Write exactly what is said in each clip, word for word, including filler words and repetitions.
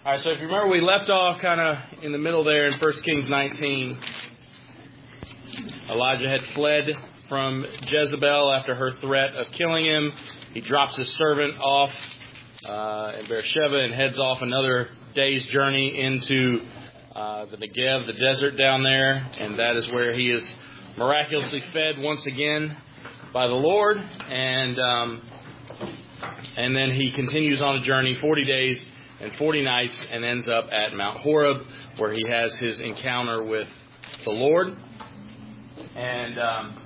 All right, so if you remember, we left off kind of in the middle there in First Kings nineteen. Elijah had fled from Jezebel after her threat of killing him. He drops his servant off uh, in Beersheba and heads off another day's journey into uh, the Negev, the desert down there. And that is where he is miraculously fed once again by the Lord. And um, and then he continues on a journey, forty days and forty nights, and ends up at Mount Horeb, where he has his encounter with the Lord. And um,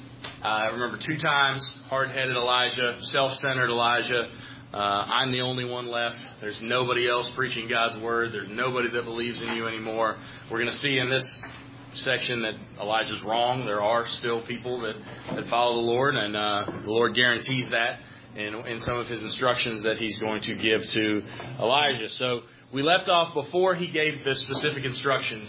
I remember two times, hard-headed Elijah, self-centered Elijah. Uh, I'm the only one left. There's nobody else preaching God's word. There's nobody that believes in you anymore. We're going to see in this section that Elijah's wrong. There are still people that, that follow the Lord, and uh, the Lord guarantees that in, in some of his instructions that he's going to give to Elijah. So we left off before he gave the specific instructions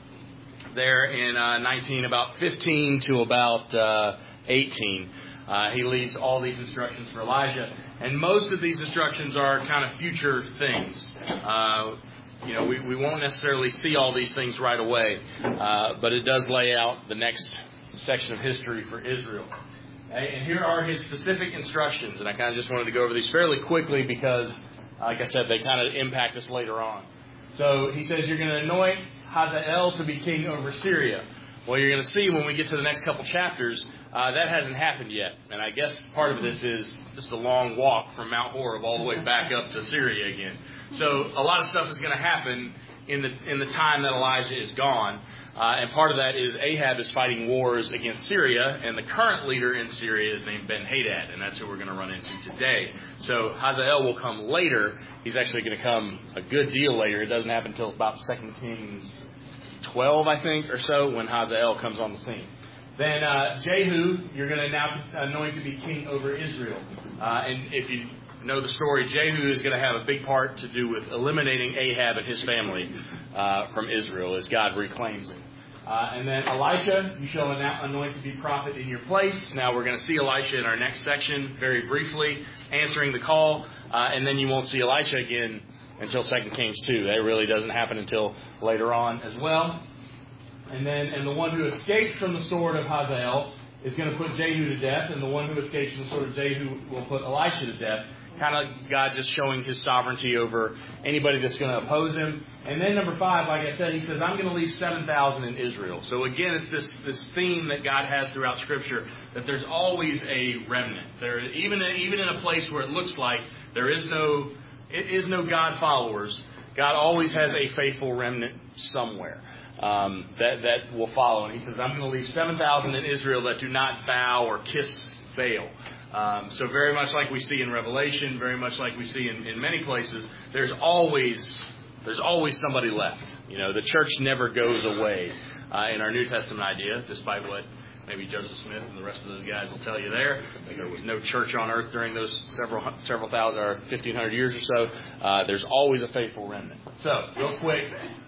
there in uh, nineteen, about fifteen to about uh, eighteen. Uh, he leaves all these instructions for Elijah. And most of these instructions are kind of future things. Uh, you know, we, we won't necessarily see all these things right away. Uh, but it does lay out the next section of history for Israel. And here are his specific instructions. And I kind of just wanted to go over these fairly quickly because, like I said, they kind of impact us later on. So he says you're going to anoint Hazael to be king over Syria. Well, you're going to see when we get to the next couple chapters, uh, that hasn't happened yet. And I guess part of this is just a long walk from Mount Horeb all the way back up to Syria again. So a lot of stuff is going to happen in the in the time that Elijah is gone. Uh, and part of that is Ahab is fighting wars against Syria, and the current leader in Syria is named Ben-Hadad, and that's who we're going to run into today. So Hazael will come later. He's actually going to come a good deal later. It doesn't happen until about Second Kings twelve, I think, or so, when Hazael comes on the scene. Then uh, Jehu, you're going to now anoint to be king over Israel. Uh, and if you know the story, Jehu is going to have a big part to do with eliminating Ahab and his family uh, from Israel as God reclaims him. Uh, and then Elisha, you shall anoint to be prophet in your place. Now we're going to see Elisha in our next section very briefly, answering the call. Uh, and then you won't see Elisha again until Second Kings two. That really doesn't happen until later on as well. And then and the one who escapes from the sword of Hazael is going to put Jehu to death. And the one who escapes from the sword of Jehu will put Elisha to death. Kind of God just showing his sovereignty over anybody that's going to oppose him. And then number five, like I said, he says, I'm going to leave seven thousand in Israel. So again, it's this, this theme that God has throughout Scripture, that there's always a remnant. There, even, even in a place where it looks like there is no, it is no God followers, God always has a faithful remnant somewhere um, that, that will follow. And he says, I'm going to leave seven thousand in Israel that do not bow or kiss Baal. Um, so very much like we see in Revelation, very much like we see in, in many places, there's always there's always somebody left. You know, the church never goes away uh, in our New Testament idea, despite what maybe Joseph Smith and the rest of those guys will tell you there. There was no church on earth during those several several thousand or fifteen hundred years or so. Uh, there's always a faithful remnant. So real quick,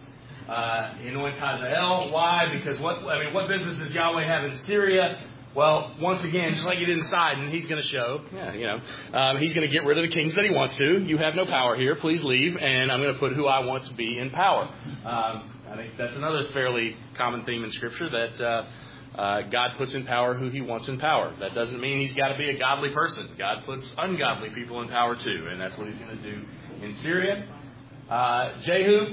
uh, anoint Hazael. Why? Because what I mean, what business does Yahweh have in Syria? Well, once again, just like he did in Sidon, he's going to show, yeah, you know, um, he's going to get rid of the kings that he wants to. You have no power here. Please leave. And I'm going to put who I want to be in power. Um, I think that's another fairly common theme in Scripture, that uh, uh, God puts in power who he wants in power. That doesn't mean he's got to be a godly person. God puts ungodly people in power too. And that's what he's going to do in Syria. Uh, Jehu,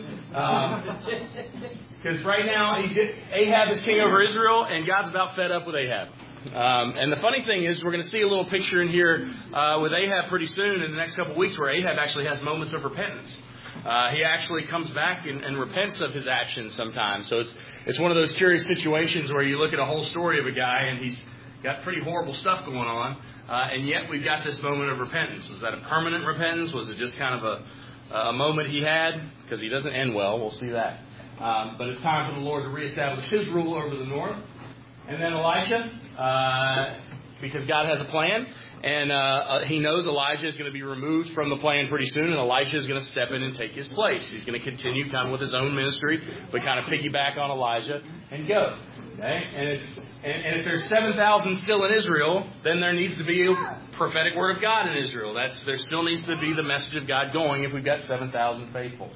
because um, right now he's get, Ahab is king over Israel, and God's about fed up with Ahab. Um, and the funny thing is, we're going to see a little picture in here uh, with Ahab pretty soon in the next couple of weeks, where Ahab actually has moments of repentance. Uh, he actually comes back and, and repents of his actions sometimes. So it's it's one of those curious situations where you look at a whole story of a guy and he's got pretty horrible stuff going on, uh, and yet we've got this moment of repentance. Was that a permanent repentance? Was it just kind of a, a moment he had? Because he doesn't end well. We'll see that. Um, but it's time for the Lord to reestablish his rule over the north. And then Elisha, uh, because God has a plan, and uh, he knows Elijah is going to be removed from the plan pretty soon, and Elisha is going to step in and take his place. He's going to continue kind of with his own ministry, but kind of piggyback on Elijah and go. Okay? And, it's, and, and if there's seven thousand still in Israel, then there needs to be a prophetic word of God in Israel. That's There still needs to be the message of God going if we've got seven thousand faithful.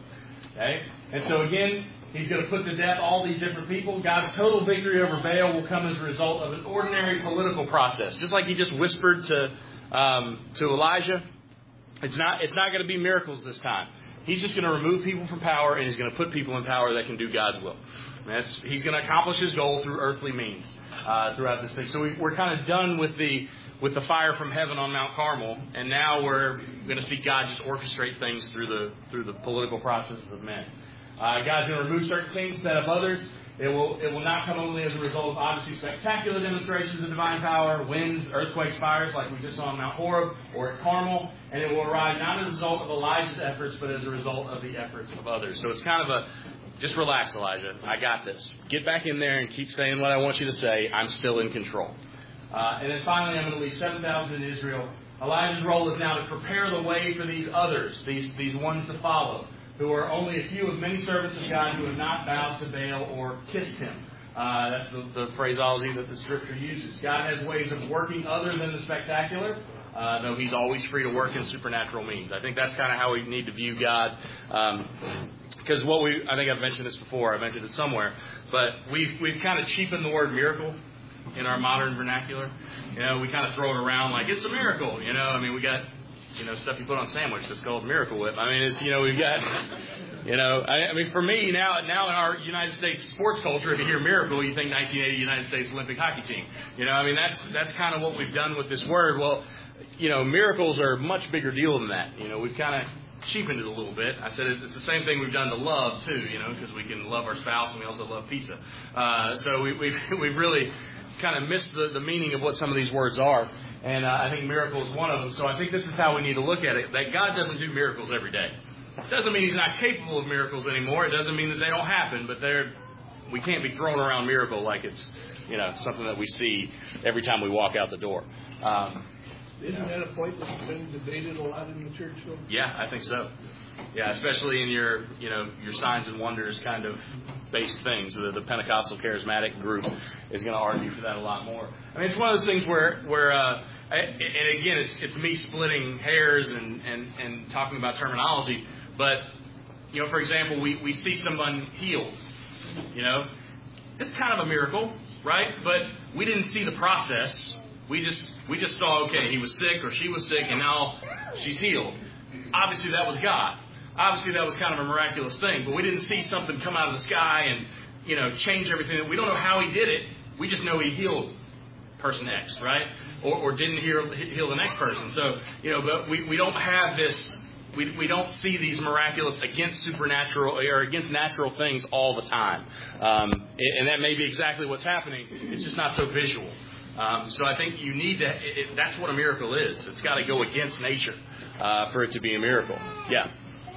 Okay? And so again, he's going to put to death all these different people. God's total victory over Baal will come as a result of an ordinary political process. Just like he just whispered to um, to Elijah, it's not it's not going to be miracles this time. He's just going to remove people from power, and he's going to put people in power that can do God's will. And that's, he's going to accomplish his goal through earthly means uh, throughout this thing. So we, we're kind of done with the with the fire from heaven on Mount Carmel, and now we're going to see God just orchestrate things through the through the political processes of men. Uh, God's going to remove certain things, set up others. It will it will not come only as a result of obviously spectacular demonstrations of divine power, winds, earthquakes, fires, like we just saw on Mount Horeb or at Carmel, and it will arrive not as a result of Elijah's efforts, but as a result of the efforts of others. So it's kind of a, just relax, Elijah. I got this. Get back in there and keep saying what I want you to say. I'm still in control. Uh, and then finally, I'm going to leave seven thousand in Israel. Elijah's role is now to prepare the way for these others, these these ones to follow, who are only a few of many servants of God who have not bowed to Baal or kissed him. Uh, that's the, the phraseology that the Scripture uses. God has ways of working other than the spectacular, uh, though He's always free to work in supernatural means. I think that's kind of how we need to view God. Because um, what we, I think I've mentioned this before, I mentioned it somewhere, but we've, we've kind of cheapened the word miracle in our modern vernacular. You know, we kind of throw it around like it's a miracle. You know, I mean, we got, you know, stuff you put on sandwich that's called Miracle Whip. I mean, it's, you know, we've got, you know, I, I mean, for me, now now in our United States sports culture, if you hear miracle, you think nineteen eighty United States Olympic hockey team. You know, I mean, that's that's kind of what we've done with this word. Well, you know, miracles are a much bigger deal than that. You know, we've kind of cheapened it a little bit. I said it's the same thing we've done to love, too, you know, because we can love our spouse and we also love pizza. Uh, so we, we've, we've really kind of missed the, the meaning of what some of these words are. And uh, I think miracle is one of them. So I think this is how we need to look at it, that God doesn't do miracles every day. It doesn't mean He's not capable of miracles anymore. It doesn't mean that they don't happen, but they're, we can't be throwing around miracle like it's, you know, something that we see every time we walk out the door. Um, Isn't that a point that's been debated a lot in the church, though? Yeah, I think so. Yeah, especially in your, you know, your signs and wonders kind of based things. The, the Pentecostal charismatic group is going to argue for that a lot more. I mean, it's one of those things where, where, uh, I, and again, it's it's me splitting hairs and, and, and talking about terminology. But, you know, for example, we, we see someone healed. You know, it's kind of a miracle, right? But we didn't see the process. We just we just saw, okay, he was sick or she was sick, and now she's healed. Obviously, that was God. Obviously, that was kind of a miraculous thing. But we didn't see something come out of the sky and, you know, change everything. We don't know how He did it. We just know He healed person X, right? Or, or didn't heal, heal the next person. So, you know, but we, we don't have this, we we don't see these miraculous against supernatural or against natural things all the time. Um, and that may be exactly what's happening. It's just not so visual. Um, so I think you need to, it, it, that's what a miracle is. It's got to go against nature uh, for it to be a miracle. Yeah.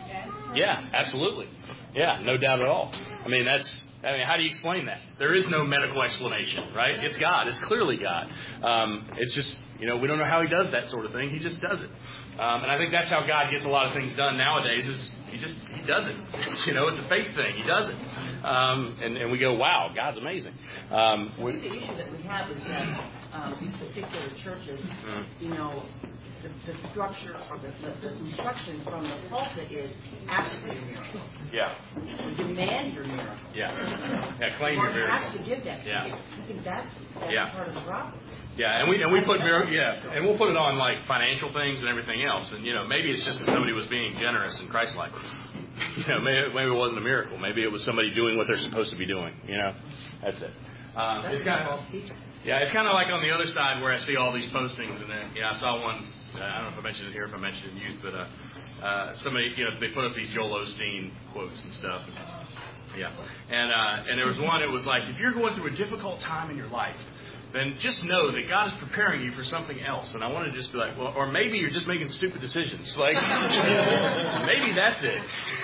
Yeah, absolutely. Yeah, no doubt at all. I mean, that's, I mean, how do you explain that? There is no medical explanation, right? It's God. It's clearly God. Um, it's just, you know, we don't know how He does that sort of thing. He just does it. Um, and I think that's how God gets a lot of things done nowadays is He just, He does it. You know, it's a faith thing. He does it. Um, and, and we go, wow, God's amazing. Um, I think the issue that we have is that um, these particular churches, mm-hmm. you know, the, the structure or the, the, the instruction from the pulpit is ask for your miracle. Yeah. Demand your miracle. Yeah. Yeah, claim your miracle. Has to give that to yeah. you. I think that's, that's yeah. part of the problem. Yeah, and we and we put miracle, yeah, and we'll put it on like financial things and everything else, and you know maybe it's just that somebody was being generous and Christ-like. You know, maybe, maybe it wasn't a miracle. Maybe it was somebody doing what they're supposed to be doing. You know, that's it. Um, that's it's kind of yeah, it's kind of like on the other side where I see all these postings, and then yeah, I saw one. Uh, I don't know if I mentioned it here, if I mentioned it in youth, but uh, uh, somebody, you know, they put up these Joel Osteen quotes and stuff. And, yeah, and uh, and there was one. It was like, if you're going through a difficult time in your life, then just know that God is preparing you for something else. And I want to just be like, well, or maybe you're just making stupid decisions. Like, maybe that's it.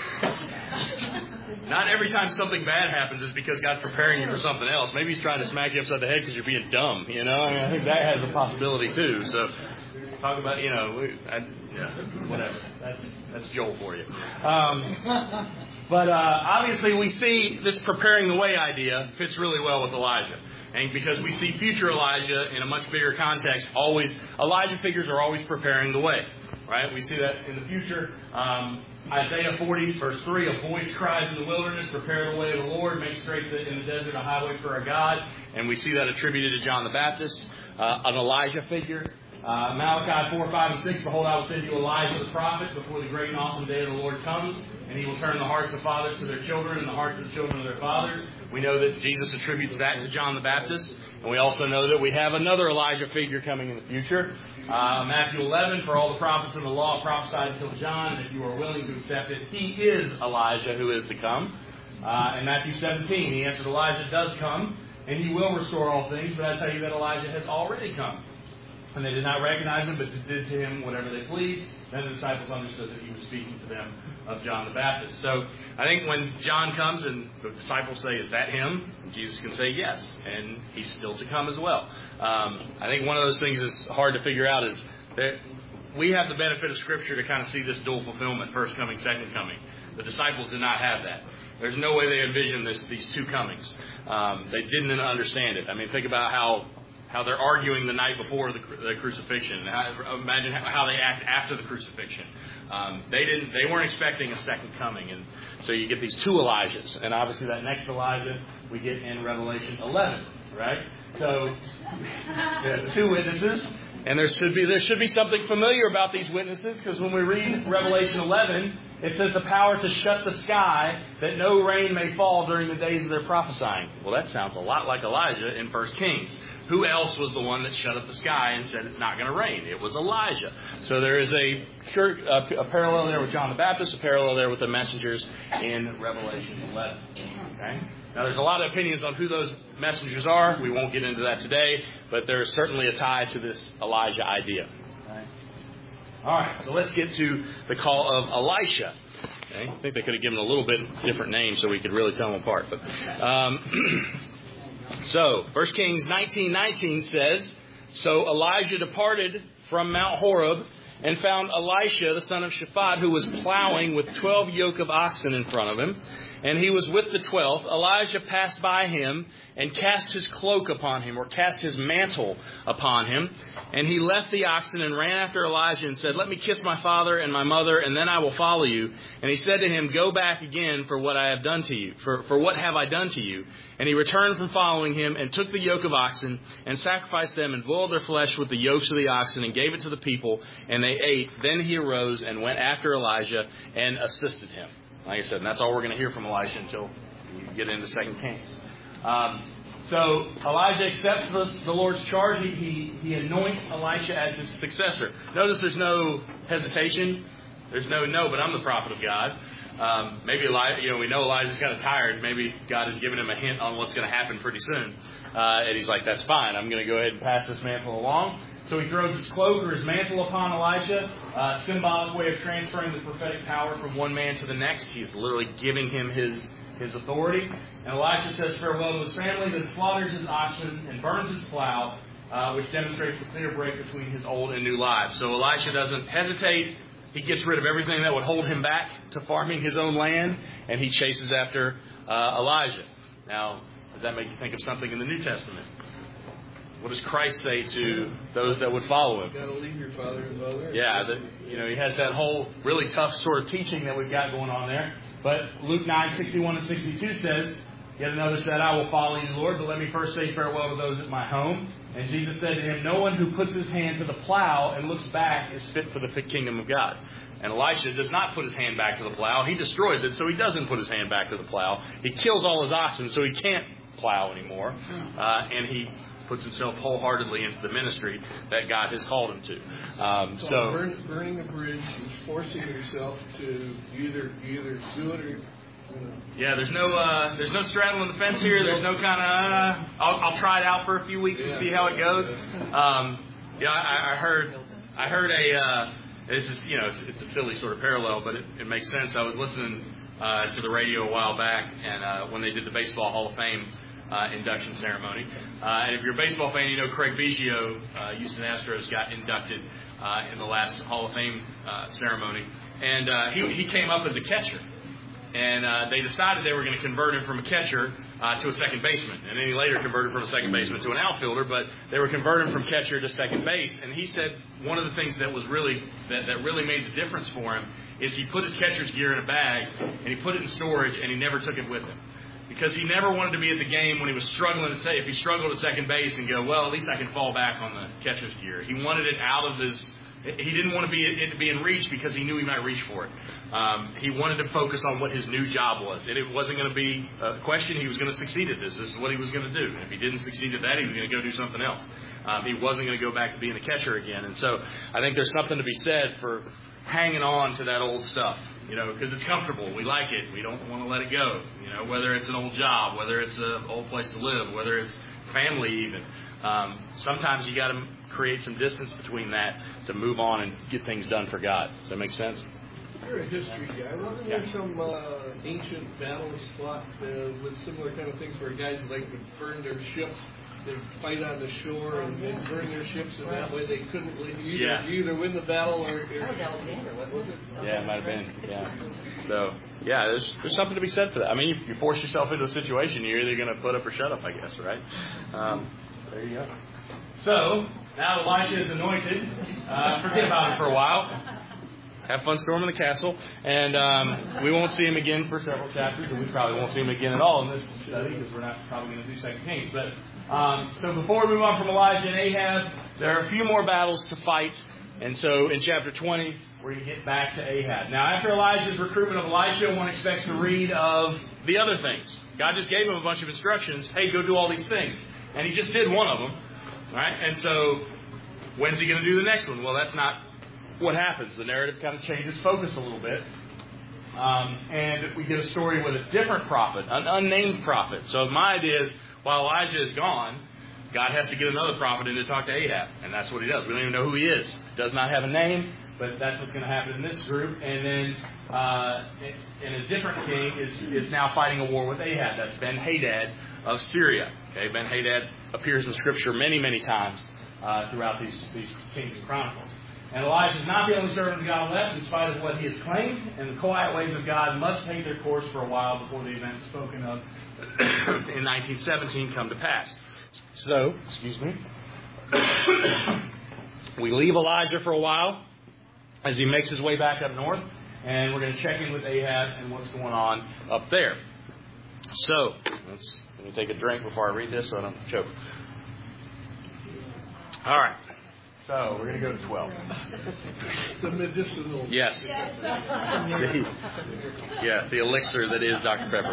Not every time something bad happens is because God's preparing you for something else. Maybe He's trying to smack you upside the head because you're being dumb. You know, I mean, I think that has a possibility too. So, talk about, you know, we, I, yeah, whatever. That's that's Joel for you. Um, but uh, obviously, we see this preparing the way idea fits really well with Elijah. And because we see future Elijah in a much bigger context, always Elijah figures are always preparing the way, right? We see that in the future. Um, Isaiah forty, verse three, a voice cries in the wilderness, prepare the way of the Lord, make straight in the desert a highway for our God. And we see that attributed to John the Baptist, uh, an Elijah figure. Uh, Malachi four, five, and six, behold, I will send you Elijah the prophet before the great and awesome day of the Lord comes, and he will turn the hearts of fathers to their children and the hearts of the children to their fathers. We know that Jesus attributes that to John the Baptist, and we also know that we have another Elijah figure coming in the future. Uh, Matthew eleven, for all the prophets and the law prophesied until John, and if you are willing to accept it, he is Elijah who is to come. Uh, in Matthew seventeen, he answered, Elijah does come, and he will restore all things, but I tell you that Elijah has already come. And they did not recognize him, but did to him whatever they pleased. Then the disciples understood that he was speaking to them of John the Baptist. So I think when John comes and the disciples say, is that him? Jesus can say yes, and he's still to come as well. Um, I think one of those things that's hard to figure out is that we have the benefit of Scripture to kind of see this dual fulfillment, first coming, second coming. The disciples did not have that. There's no way they envisioned this, these two comings. Um, they didn't understand it. I mean, think about how... how they're arguing the night before the, the crucifixion. How, imagine how they act after the crucifixion. Um, they didn't. They weren't expecting a second coming, and so you get these two Elijahs, and obviously that next Elijah we get in Revelation eleven, right? So yeah, the two witnesses, and there should be there should be something familiar about these witnesses, because when we read Revelation eleven, it says the power to shut the sky that no rain may fall during the days of their prophesying. Well, that sounds a lot like Elijah in First Kings. Who else was the one that shut up the sky and said it's not going to rain? It was Elijah. So there is a, a, a parallel there with John the Baptist, a parallel there with the messengers in Revelation eleven. Okay? Now, there's a lot of opinions on who those messengers are. We won't get into that today, but there is certainly a tie to this Elijah idea. Okay? All right, so let's get to the call of Elisha. Okay? I think they could have given a little bit different name so we could really tell them apart. But um, so, First Kings nineteen nineteen says, so Elijah departed from Mount Horeb and found Elisha, the son of Shaphat, who was plowing with twelve yoke of oxen in front of him. And he was with the twelfth. Elijah passed by him and cast his cloak upon him, or cast his mantle upon him. And he left the oxen and ran after Elijah and said, let me kiss my father and my mother, and then I will follow you. And he said to him, go back again for what I have done to you. For, for what have I done to you? And he returned from following him and took the yoke of oxen and sacrificed them and boiled their flesh with the yokes of the oxen and gave it to the people, and they ate. Then he arose and went after Elijah and assisted him. Like I said, and that's all we're going to hear from Elisha until we get into Second Kings. Um, so Elijah accepts the, the Lord's charge. He, he, he anoints Elisha as his successor. Notice there's no hesitation. There's no, no, but I'm the prophet of God. Um, maybe Elijah, you know, we know Elijah's kind of tired. Maybe God has given him a hint on what's going to happen pretty soon. Uh, and he's like, that's fine. I'm going to go ahead and pass this mantle along. So he throws his cloak or his mantle upon Elisha, a symbolic way of transferring the prophetic power from one man to the next. He's literally giving him his, his authority. And Elisha says farewell to his family, then slaughters his oxen and burns his plow, uh, which demonstrates the clear break between his old and new lives. So Elisha doesn't hesitate. He gets rid of everything that would hold him back to farming his own land, and he chases after uh, Elijah. Now, does that make you think of something in the New Testament? What does Christ say to those that would follow him? You've got to leave your father and mother. Yeah, the, you know, he has that whole really tough sort of teaching that we've got going on there. But Luke nine, sixty-one and sixty-two says, yet another said, I will follow you, Lord, but let me first say farewell to those at my home. And Jesus said to him, no one who puts his hand to the plow and looks back is fit for the kingdom of God. And Elisha does not put his hand back to the plow. He destroys it, so he doesn't put his hand back to the plow. He kills all his oxen, so he can't plow anymore. Uh, and he puts himself wholeheartedly into the ministry that God has called him to. Um, so, so burn, burning a bridge is forcing yourself to either either do it or. You know. Yeah, there's no uh, there's no straddling the fence here. There's no kind of uh, I'll, I'll try it out for a few weeks and see how it goes. Um, yeah, I, I heard I heard a uh, this is you know it's, it's a silly sort of parallel, but it, it makes sense. I was listening uh, to the radio a while back, and uh, when they did the Baseball Hall of Fame Uh, induction ceremony. Uh, and if you're a baseball fan, you know Craig Biggio, uh, Houston Astros, got inducted uh, in the last Hall of Fame uh, ceremony. And uh, he, he came up as a catcher. And uh, they decided they were going to convert him from a catcher uh, to a second baseman. And then he later converted from a second baseman to an outfielder, but they were converting from catcher to second base. And he said one of the things that was really that, that really made the difference for him is he put his catcher's gear in a bag and he put it in storage and he never took it with him. Because he never wanted to be at the game when he was struggling to say, if he struggled at second base and go, well, at least I can fall back on the catcher's gear. He wanted it out of his, he didn't want to be it to be in reach because he knew he might reach for it. Um, he wanted to focus on what his new job was. And it wasn't going to be a question. He was going to succeed at this. This is what he was going to do. And if he didn't succeed at that, he was going to go do something else. Um, he wasn't going to go back to being a catcher again. And so I think there's something to be said for hanging on to that old stuff. You know, because it's comfortable. We like it. We don't want to let it go. You know, whether it's an old job, whether it's an old place to live, whether it's family even. Um, sometimes you got to create some distance between that to move on and get things done for God. Does that make sense? You're a history guy. Wasn't there Yeah. some uh, ancient battles fought uh, with similar kind of things where guys like would burn their ships? They'd fight on the shore and, and burn their ships, and that way they couldn't leave. You either, Yeah. you either win the battle or... or That was Alexander, wasn't it? Yeah, it might have been. Yeah. So, yeah, there's there's something to be said for that. I mean, you, you force yourself into a situation, you're either going to put up or shut up, I guess, right? Um, there you go. So, now Elisha is anointed. Uh, forget about it for a while. Have fun storming the castle. And um, we won't see him again for several chapters, and we probably won't see him again at all in this study because we're not probably going to do Second Kings. But um, so before we move on from Elijah and Ahab, there are a few more battles to fight. And so in chapter twenty, we're going to get back to Ahab. Now, after Elijah's recruitment of Elisha, one expects to read of the other things. God just gave him a bunch of instructions. Hey, go do all these things. And he just did one of them. Right? And so when's he going to do the next one? Well, that's not what happens. The narrative kind of changes focus a little bit. Um, and we get a story with a different prophet, an unnamed prophet. So my idea is, while Elijah is gone, God has to get another prophet in to talk to Ahab. And that's what he does. We don't even know who he is. Does not have a name, but that's what's going to happen in this group. And then uh, and a different king is, is now fighting a war with Ahab. That's Ben-Hadad of Syria. Okay, Ben-Hadad appears in Scripture many, many times uh, throughout these, these Kings and Chronicles. And Elijah is not the only servant of God left, in spite of what he has claimed. And the quiet ways of God must take their course for a while before the events spoken of in nineteen seventeen come to pass. So, excuse me, we leave Elijah for a while as he makes his way back up north, and we're going to check in with Ahab and what's going on up there. So, let's, let me take a drink before I read this so I don't choke. All right. So, we're going to go to twelve. the medicinal... Yes. the, yeah, the elixir that is Doctor Pepper.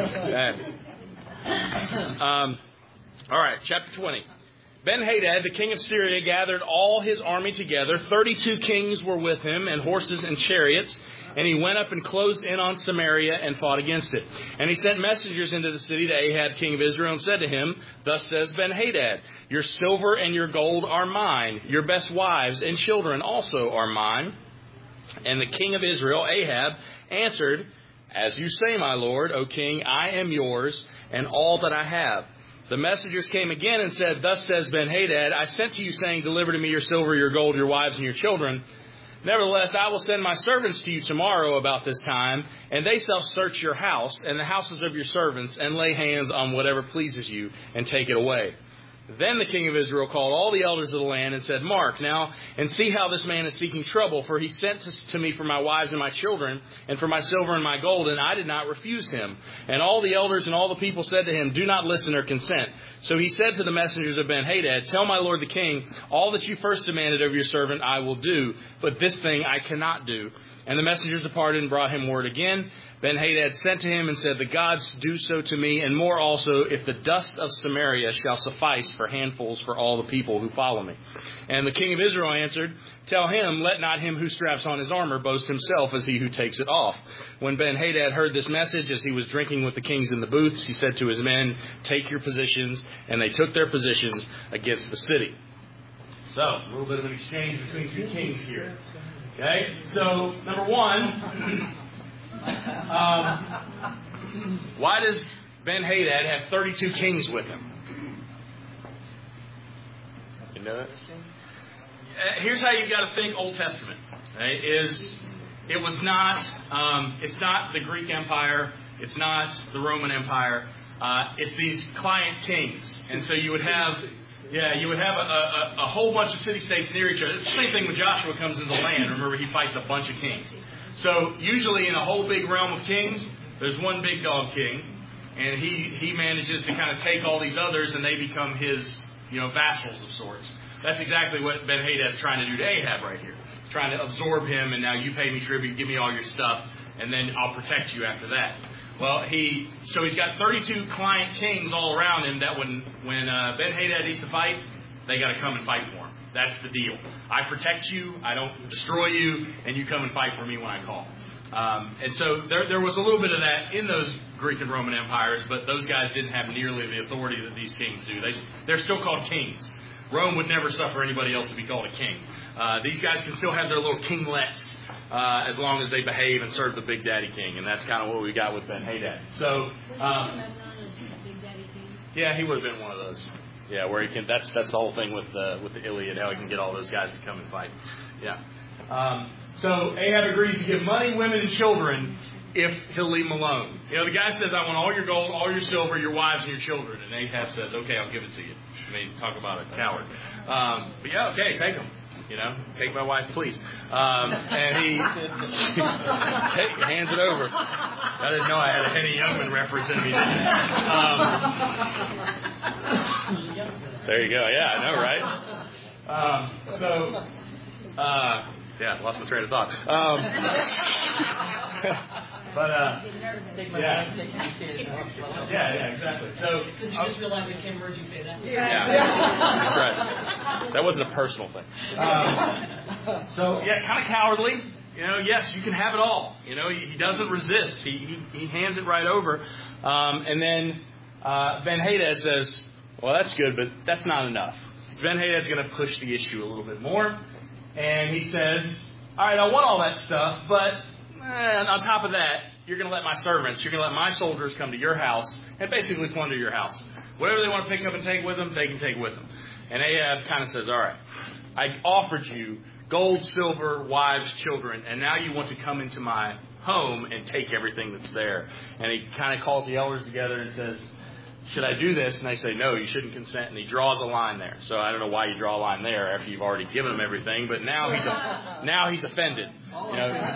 And, um, all right, chapter twenty. Ben-Hadad, the king of Syria, gathered all his army together. Thirty-two kings were with him, and horses and chariots. And he went up and closed in on Samaria and fought against it. And he sent messengers into the city to Ahab, king of Israel, and said to him, Thus says Ben-Hadad, Your silver and your gold are mine. Your best wives and children also are mine. And the king of Israel, Ahab, answered, As you say, my lord, O king, I am yours, and all that I have. The messengers came again and said, Thus says Ben-Hadad, I sent to you, saying, Deliver to me your silver, your gold, your wives, and your children. Nevertheless, I will send my servants to you tomorrow about this time, and they shall search your house and the houses of your servants, and lay hands on whatever pleases you, and take it away. Then the king of Israel called all the elders of the land and said, Mark now, and see how this man is seeking trouble, for he sent to me for my wives and my children, and for my silver and my gold, and I did not refuse him. And all the elders and all the people said to him, Do not listen or consent. So he said to the messengers of Ben-Hadad, Tell my lord the king, all that you first demanded of your servant I will do, but this thing I cannot do. And the messengers departed and brought him word again. Ben-Hadad sent to him and said, The gods do so to me, and more also, if the dust of Samaria shall suffice for handfuls for all the people who follow me. And the king of Israel answered, Tell him, let not him who straps on his armor boast himself as he who takes it off. When Ben-Hadad heard this message, as he was drinking with the kings in the booths, he said to his men, Take your positions. And they took their positions against the city. So, a little bit of an exchange between two kings here. Okay, so number one, um, why does Ben-Hadad have thirty-two kings with him? You know that? Uh, here's how you've got to think Old Testament. Okay, is it was not, um, it's not the Greek Empire, it's not the Roman Empire. uh, it's these client kings. And so you would have, yeah, you would have a, a, a whole bunch of city-states near each other. It's the same thing when Joshua comes into the land. Remember, he fights a bunch of kings. So usually in a whole big realm of kings, there's one big dog king, and he, he manages to kind of take all these others, and they become his, you know, vassals of sorts. That's exactly what Ben-Hadad is trying to do to Ahab right here. He's trying to absorb him, and now you pay me tribute, give me all your stuff, and then I'll protect you after that. Well, he so he's got thirty-two client kings all around him that when, when uh, Ben-Hadad needs to fight, they got to come and fight for him. That's the deal. I protect you, I don't destroy you, and you come and fight for me when I call. Um, and so there, there was a little bit of that in those Greek and Roman empires, but those guys didn't have nearly the authority that these kings do. They, they're still called kings. Rome would never suffer anybody else to be called a king. Uh, these guys can still have their little kinglets uh, as long as they behave and serve the Big Daddy King, and that's kind of what we got with Ben-Hadad. So, um, yeah, he would have been one of those. Yeah, where he can. That's that's the whole thing with the with the Iliad, how he can get all those guys to come and fight. Yeah. Um, so Ahab agrees to give money, women, and children if he'll leave them alone. You know, the guy says, I want all your gold, all your silver, your wives, and your children. And Ahab says, okay, I'll give it to you. I mean, talk about a coward. Um, but yeah, okay, take them. You know, take my wife, please. Um, and he take, hands it over. I didn't know I had a Henny Youngman reference in me. Um, there you go. Yeah, I know, right? Um, so, uh, yeah, lost my train of thought. Um, but, uh, yeah. Yeah, yeah, exactly. So, because you just realized I can't heard you say that. Yeah, that's right. That wasn't a personal thing. Um, so, yeah, kind of cowardly. You know, yes, you can have it all. You know, he, he doesn't resist. He, he he hands it right over. Um, and then uh, Ben-Hadad says, well, that's good, but that's not enough. Ben-Hadad's going to push the issue a little bit more. And he says, all right, I want all that stuff, but eh, on top of that, you're going to let my servants, you're going to let my soldiers come to your house and basically plunder your house. Whatever they want to pick up and take with them, they can take with them. And Ahab kind of says, all right, I offered you gold, silver, wives, children, and now you want to come into my home and take everything that's there. And he kind of calls the elders together and says, should I do this? And they say, no, you shouldn't consent. And he draws a line there. So I don't know why you draw a line there after you've already given him everything, but now he's a, now he's offended. You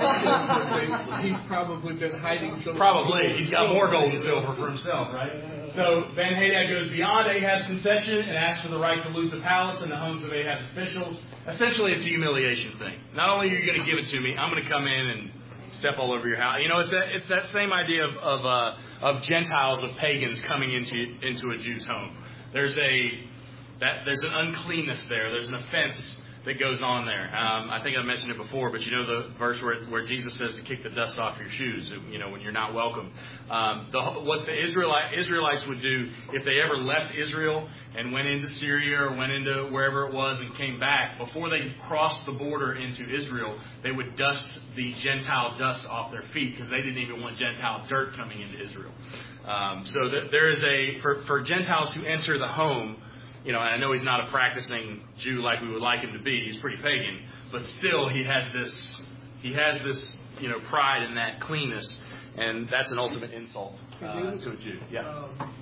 know, he's probably been hiding some. Probably. He's got more gold and silver for himself, right? So Ben-Hadad goes beyond Ahab's concession and asks for the right to loot the palace and the homes of Ahab's officials. Essentially, it's a humiliation thing. Not only are you going to give it to me, I'm going to come in and step all over your house. You know, it's that, it's that same idea of of, uh, of Gentiles, of pagans coming into into a Jew's home. There's a that there's an uncleanness there. There's an offense that goes on there. Um, I think I mentioned it before, but you know the verse where where Jesus says to kick the dust off your shoes. You know, when you're not welcome. Um, the, what the Israelite, Israelites would do if they ever left Israel and went into Syria or went into wherever it was and came back, before they crossed the border into Israel, they would dust the Gentile dust off their feet because they didn't even want Gentile dirt coming into Israel. Um, so th- there is a for, for Gentiles to enter the home. You know, and I know he's not a practicing Jew like we would like him to be. He's pretty pagan, but still he has this, he has this, you know, pride in that cleanness, and that's an ultimate insult uh, to a Jew. Yeah. Um,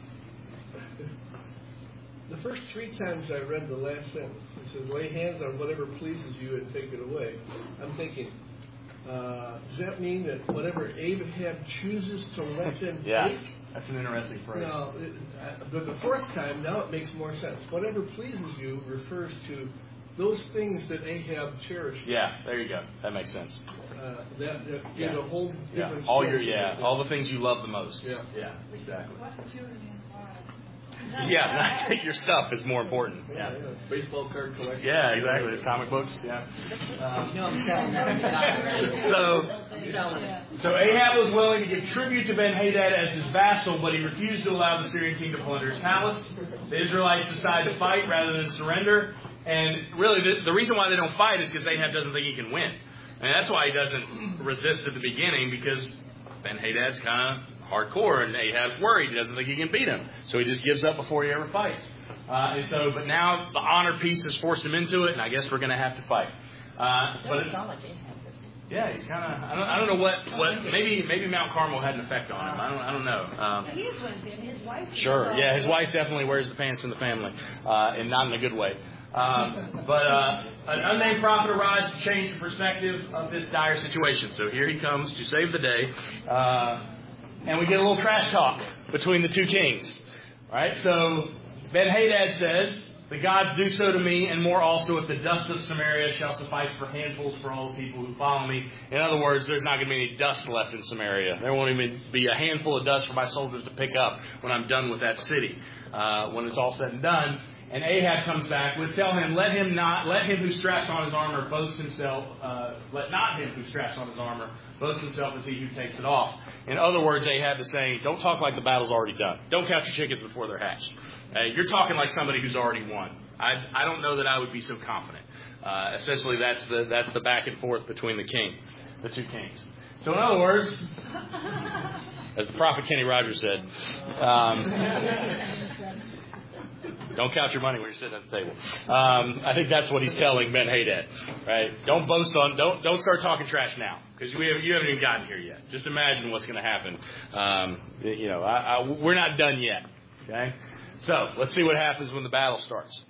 the first three times I read the last sentence, it says, "Lay hands on whatever pleases you and take it away." I'm thinking, uh, does that mean that whatever Ahab chooses to let them yeah. take? That's an interesting phrase. No, it, uh, but the fourth time, now it makes more sense. Whatever pleases you refers to those things that Ahab cherished. Yeah, there you go. That makes sense. Uh, that that yeah. get a whole yeah. different. All your yeah, all the things you love the most. Yeah, yeah, exactly. Yeah, I think your stuff is more important. Yeah, Yeah. yeah. Baseball card collection. Yeah, exactly. It's comic books. Yeah. Um, No, I'm selling that. so. I'm selling it. So Ahab was willing to give tribute to Ben-Hadad as his vassal, but he refused to allow the Syrian king to plunder his palace. The Israelites decide to fight rather than surrender. And really, the, the reason why they don't fight is because Ahab doesn't think he can win. And that's why he doesn't resist at the beginning, because Ben-Hadad's kind of hardcore, and Ahab's worried. He doesn't think he can beat him. So he just gives up before he ever fights. Uh, and so, but now the honor piece has forced him into it, and I guess we're going to have to fight. Uh, but it, Yeah, he's kind of. I don't. I don't know what. What? Maybe. Maybe Mount Carmel had an effect on him. I don't. I don't know. Um, He is one thing. His wife. sure. Yeah, his wife definitely wears the pants in the family, uh, and not in a good way. Um, but uh, an unnamed prophet arrives to change the perspective of this dire situation. So here he comes to save the day, uh, and we get a little trash talk between the two kings. Right. So Ben-Hadad says, "The gods do so to me, and more also, if the dust of Samaria shall suffice for handfuls for all the people who follow me." In other words, there's not going to be any dust left in Samaria. There won't even be a handful of dust for my soldiers to pick up when I'm done with that city, uh, when it's all said and done. And Ahab comes back, would tell him, let him not, let him who straps on his armor boast himself, uh, let not him who straps on his armor boast himself as he who takes it off. In other words, Ahab is saying, don't talk like the battle's already done. Don't count your chickens before they're hatched. Uh, you're talking like somebody who's already won. I, I don't know that I would be so confident. Uh, essentially, that's the that's the back and forth between the king, the two kings. So in other words, as the prophet Kenny Rogers said, um, don't count your money when you're sitting at the table. Um, I think that's what he's telling Ben-Hadad, right? Don't boast on, don't don't start talking trash now, because we have, you haven't even gotten here yet. Just imagine what's going to happen. Um, you know, I, I, we're not done yet. Okay, so let's see what happens when the battle starts.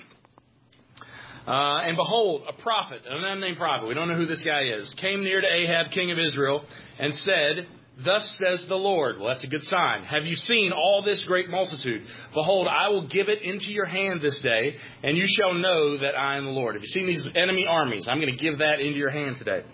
Uh, and behold, a prophet, an unnamed prophet, we don't know who this guy is, came near to Ahab, king of Israel, and said, "Thus says the Lord." Well, that's a good sign. "Have you seen all this great multitude? Behold, I will give it into your hand this day, and you shall know that I am the Lord." Have you seen these enemy armies? I'm going to give that into your hand today.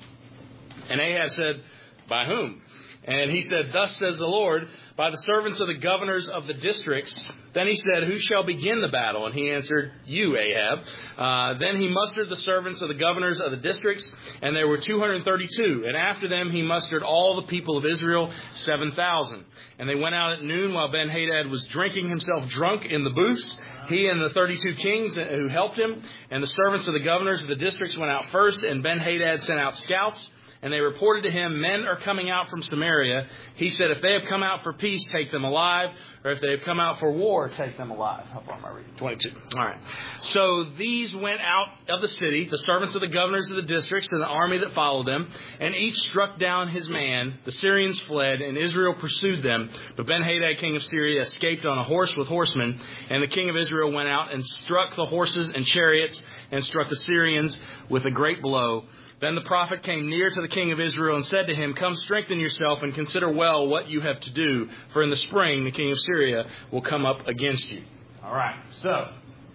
And Ahab said, "By whom?" And he said, "Thus says the Lord, by the servants of the governors of the districts." Then he said, "Who shall begin the battle?" And he answered, "You, Ahab." Uh, then he mustered the servants of the governors of the districts, and there were two hundred thirty-two. And after them he mustered all the people of Israel, seven thousand. And they went out at noon while Ben-Hadad was drinking himself drunk in the booths, he and the thirty-two kings who helped him. And the servants of the governors of the districts went out first, and Ben-Hadad sent out scouts. And they reported to him, "Men are coming out from Samaria." He said, "If they have come out for peace, take them alive. Or if they have come out for war, take them alive." How far am I reading? twenty-two. All right. So these went out of the city, the servants of the governors of the districts and the army that followed them. And each struck down his man. The Syrians fled, and Israel pursued them. But Ben-Hadad, king of Syria, escaped on a horse with horsemen. And the king of Israel went out and struck the horses and chariots and struck the Syrians with a great blow. Then the prophet came near to the king of Israel and said to him, "Come, strengthen yourself and consider well what you have to do. For in the spring the king of Syria will come up against you." All right. So,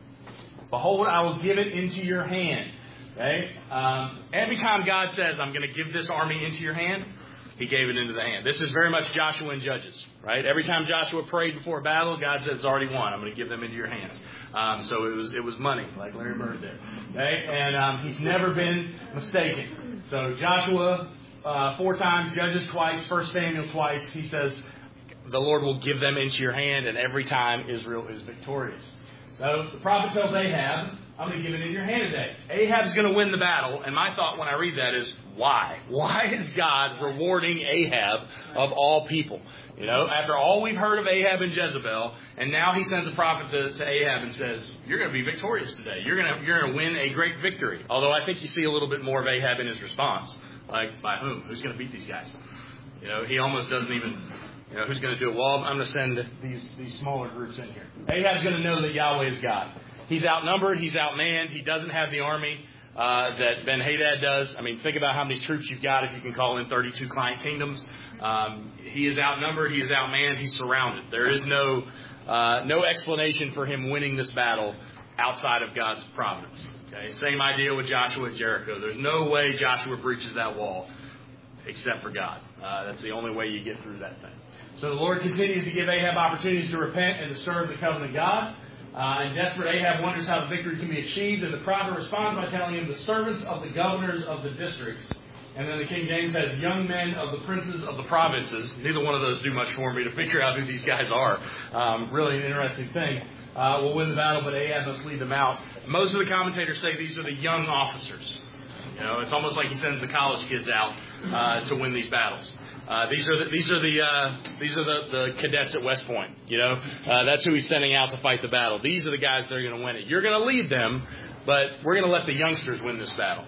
behold, I will give it into your hand. Okay. Um, every time God says, "I'm going to give this army into your hand," he gave it into the hand. This is very much Joshua and Judges, right? Every time Joshua prayed before a battle, God said, "It's already won. I'm going to give them into your hands." Um, so it was it was money, like Larry Bird did. Okay? And um, he's never been mistaken. So Joshua uh, four times, Judges twice, First Samuel twice. He says, the Lord will give them into your hand, and every time Israel is victorious. So the prophet tells Ahab, "I'm going to give it in your hand today." Ahab's going to win the battle, and my thought when I read that is, why? Why is God rewarding Ahab of all people? You know, after all we've heard of Ahab and Jezebel, and now he sends a prophet to, to Ahab and says, "You're going to be victorious today. You're going to you're going to win a great victory." Although I think you see a little bit more of Ahab in his response, like, by whom? Who's going to beat these guys? You know, he almost doesn't even. You know, who's going to do it? Well, I'm going to send these these smaller groups in here. Ahab's going to know that Yahweh is God. He's outnumbered. He's outmanned. He doesn't have the army uh, that Ben-Hadad does. I mean, think about how many troops you've got if you can call in thirty-two client kingdoms. Um, he is outnumbered. He is outmanned. He's surrounded. There is no uh, no explanation for him winning this battle outside of God's providence. Okay, same idea with Joshua at Jericho. There's no way Joshua breaches that wall except for God. Uh, that's the only way you get through that thing. So the Lord continues to give Ahab opportunities to repent and to serve the covenant God. Uh, and desperate Ahab wonders how the victory can be achieved. And the prophet responds by telling him, "The servants of the governors of the districts." And then the King James says, "Young men of the princes of the provinces." Neither one of those do much for me to figure out who these guys are. Um, really an interesting thing. Uh, will win the battle, but Ahab must lead them out. Most of the commentators say these are the young officers. You know, it's almost like he sends the college kids out uh, to win these battles. Uh, these are the, these are the uh, these are the, the cadets at West Point. You know, uh, that's who he's sending out to fight the battle. These are the guys that are going to win it. You're going to lead them, but we're going to let the youngsters win this battle.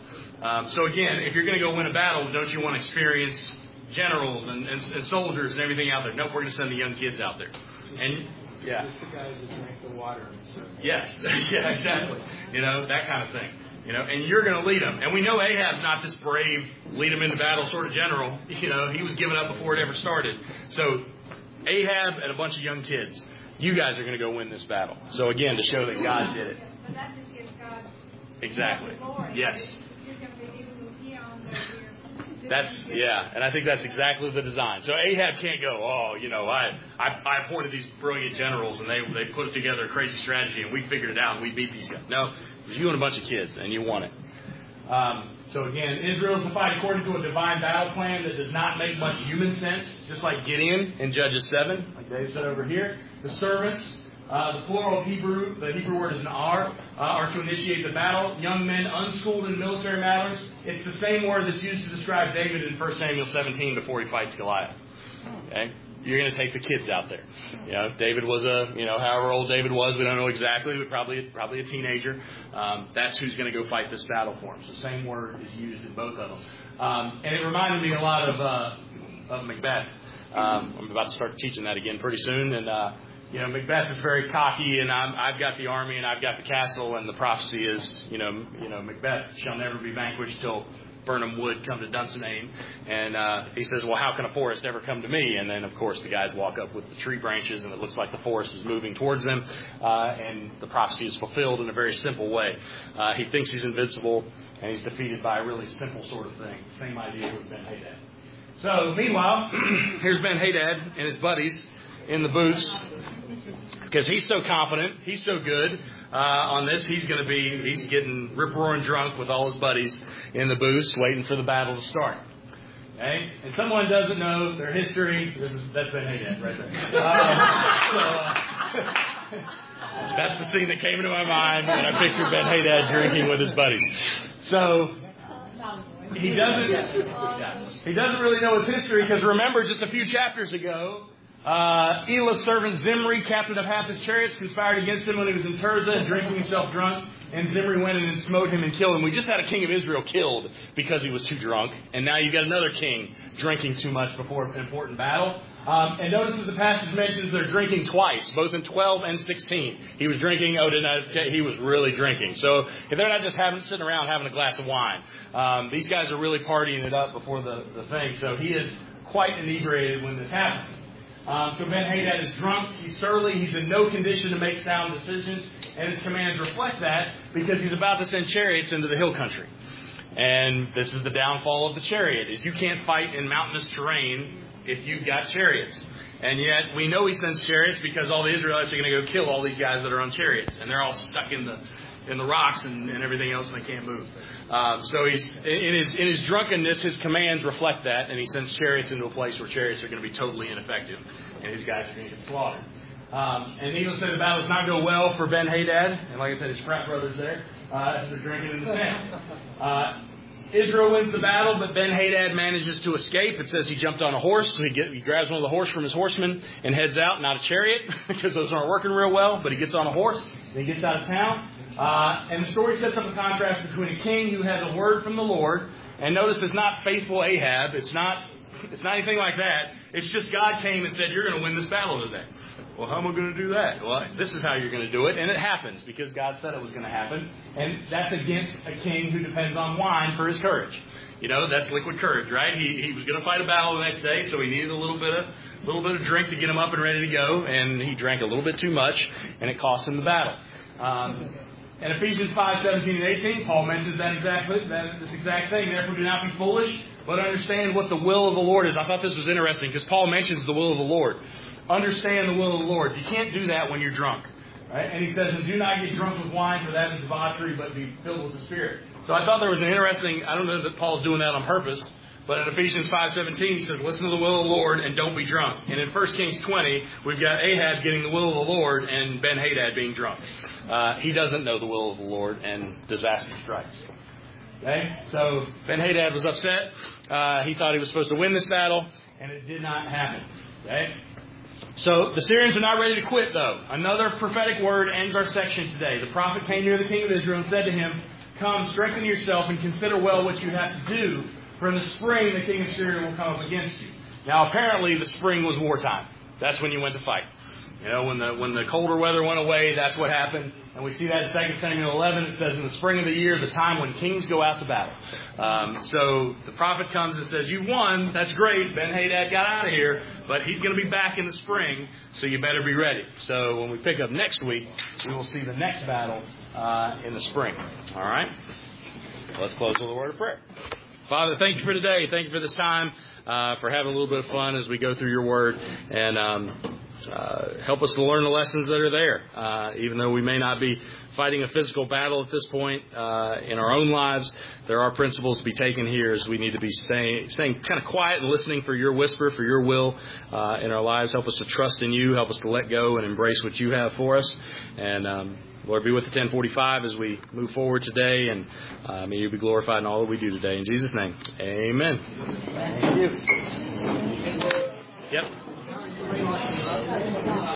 Um, so again, if you're going to go win a battle, don't you want to experience generals and, and, and soldiers and everything out there? Nope, we're going to send the young kids out there. And yeah, just the guys that drink the water and stuff. Yes, yeah, exactly. You know, that kind of thing. You know, and you're going to lead them. And we know Ahab's not this brave, lead them into battle sort of general. You know, he was given up before it ever started. So Ahab and a bunch of young kids, you guys are going to go win this battle. So again, to show that God did it. But that just gives God Exactly. glory. Yes. You're going to be able to hear on the ear. That's, yeah, and I think that's exactly the design. So Ahab can't go, oh, you know, I, I, I appointed these brilliant generals and they, they put together a crazy strategy and we figured it out and we beat these guys. No, it was you and a bunch of kids and you won it. Um, so again, Israel's to fight according to a divine battle plan that does not make much human sense, just like Gideon in Judges seven, like Dave said over here. The servants, uh, the plural of Hebrew, the Hebrew word is an ar, uh, are to initiate the battle. Young men unschooled in military matters. It's the same word that's used to describe David in First Samuel seventeen before he fights Goliath. Okay? You're going to take the kids out there. You know, David was a, you know, however old David was, we don't know exactly, but probably probably a teenager. Um, that's who's going to go fight this battle for him. So the same word is used in both of them. Um, and it reminded me a lot of uh, of Macbeth. Um, I'm about to start teaching that again pretty soon. And, uh, you know, Macbeth is very cocky, and I'm, I've got the army and I've got the castle, and the prophecy is, you know, you know, Macbeth shall never be vanquished till Burnham Wood come to Dunsinane. And uh, he says, well, how can a forest ever come to me? And then, of course, the guys walk up with the tree branches, and it looks like the forest is moving towards them. Uh, and the prophecy is fulfilled in a very simple way. Uh, he thinks he's invincible, and he's defeated by a really simple sort of thing. Same idea with Ben-Hadad. So, meanwhile, here's Ben-Hadad and his buddies in the booths, because he's so confident, he's so good uh, on this. He's going to be, he's getting rip-roaring drunk with all his buddies in the booths, waiting for the battle to start. Okay? And someone doesn't know their history. This is that's Ben-Hadad right there. Uh, so, uh, that's the scene that came into my mind when I pictured Ben-Hadad drinking with his buddies. So he doesn't, yeah, he doesn't really know his history, because remember, just a few chapters ago, Uh, Elah's servant Zimri, captain of half his chariots, conspired against him when he was in Tirzah, drinking himself drunk. And Zimri went in and smote him and killed him. We just had a king of Israel killed because he was too drunk. And now you've got another king drinking too much before an important battle. Um, and notice that the passage mentions they're drinking twice, both in twelve and sixteen. He was drinking, oh, didn't I, he was really drinking. So they're not just having, sitting around having a glass of wine. Um, these guys are really partying it up before the, the thing. So he is quite inebriated when this happens. Um, so Ben-Hadad is drunk, he's surly, he's in no condition to make sound decisions, and his commands reflect that, because he's about to send chariots into the hill country. And this is the downfall of the chariot, is you can't fight in mountainous terrain if you've got chariots. And yet we know he sends chariots because all the Israelites are going to go kill all these guys that are on chariots, and they're all stuck in the in the rocks and, and everything else, and they can't move. Um, so he's in his in his drunkenness, his commands reflect that, and he sends chariots into a place where chariots are going to be totally ineffective, and his guys are going to get slaughtered. Um, and needless to say, the battle does not go well for Ben-Hadad, and like I said, his frat brothers there uh, as they're drinking in the tent. Uh, Israel wins the battle, but Ben-Hadad manages to escape. It says he jumped on a horse, so he, get, he grabs one of the horse from his horsemen and heads out, not a chariot, because those aren't working real well, but he gets on a horse, and he gets out of town. Uh, and the story sets up a contrast between a king who has a word from the Lord, and notice it's not faithful Ahab, it's not it's not anything like that. It's just God came and said, you're going to win this battle today. Well, how am I going to do that? Well, this is how you're going to do it, and it happens because God said it was going to happen, and that's against a king who depends on wine for his courage. You know, that's liquid courage, right? He he was going to fight a battle the next day, so he needed a little bit of a little bit of drink to get him up and ready to go, and he drank a little bit too much, and it cost him the battle. Um, In Ephesians five, seventeen and eighteen, Paul mentions that exactly, that, this exact thing. Therefore, do not be foolish, but understand what the will of the Lord is. I thought this was interesting because Paul mentions the will of the Lord. Understand the will of the Lord. You can't do that when you're drunk. Right? And he says, and do not get drunk with wine, for that is debauchery, but be filled with the Spirit. So I thought there was an interesting, I don't know that Paul's doing that on purpose, but in Ephesians five seventeen, he says, listen to the will of the Lord and don't be drunk. And in First Kings twenty, we've got Ahab getting the will of the Lord and Ben-Hadad being drunk. Uh, he doesn't know the will of the Lord, and disaster strikes. Okay? So Ben-Hadad was upset. Uh, he thought he was supposed to win this battle, and it did not happen. Okay? So the Syrians are not ready to quit, though. Another prophetic word ends our section today. The prophet came near the king of Israel and said to him, come, strengthen yourself, and consider well what you have to do, for in the spring the king of Syria will come up against you. Now, apparently, the spring was wartime. That's when you went to fight. You know, when the when the colder weather went away, that's what happened. And we see that in Second Samuel eleven. It says, in the spring of the year, the time when kings go out to battle. Um, so the prophet comes and says, you won. That's great. Ben-Hadad got out of here. But he's going to be back in the spring, so you better be ready. So when we pick up next week, we will see the next battle uh, in the spring. All right? Let's close with a word of prayer. Father, thank you for today. Thank you for this time, uh, for having a little bit of fun as we go through your word. And um, uh, help us to learn the lessons that are there. Uh, even though we may not be fighting a physical battle at this point uh, in our own lives, there are principles to be taken here as we need to be staying, staying kind of quiet and listening for your whisper, for your will uh, in our lives. Help us to trust in you. Help us to let go and embrace what you have for us. And um, Lord, be with the ten forty-five as we move forward today, and uh, may you be glorified in all that we do today. In Jesus' name, amen. Thank you. Yep.